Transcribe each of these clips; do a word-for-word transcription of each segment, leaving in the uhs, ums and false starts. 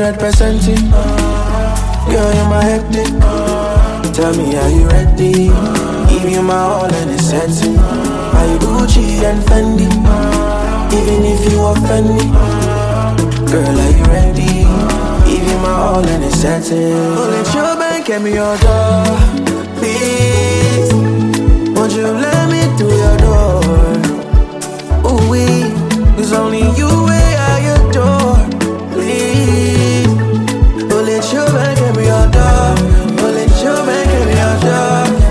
hundred percent. Girl, you're my hectic. Tell me, are you ready? Give you my all and it's setting. Are you Gucci and Fendi? Even if you offend me, girl, are you ready? Give you my all and it's setting. Oh, let your bank get me your door, please. Won't you let me through your door? Ooh, we, it's only you way I adore, please. Oh, let your bank get me your door. Oh, let your bank get me your door.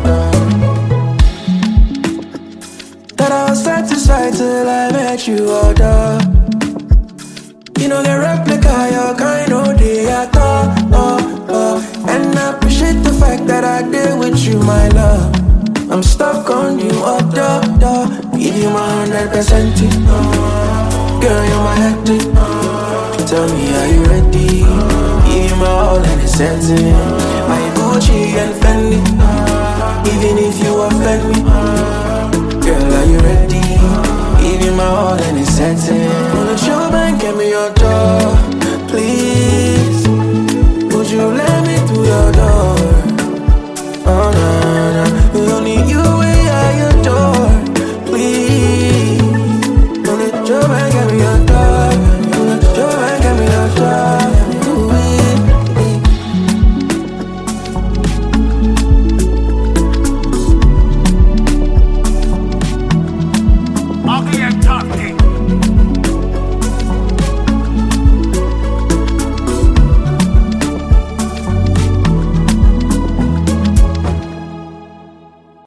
That I was side to side till I met you, oh, duh. You know the replica, your kind of day I thought, oh, oh. And I appreciate the fact that I did with you, my love. I'm stuck on you, oh, duh, duh. Give you my hundred percent. Girl, you're my hectic. Tell me, are you ready? Give you my all and it's setting. My Gucci and Fendi. Even if you offend me,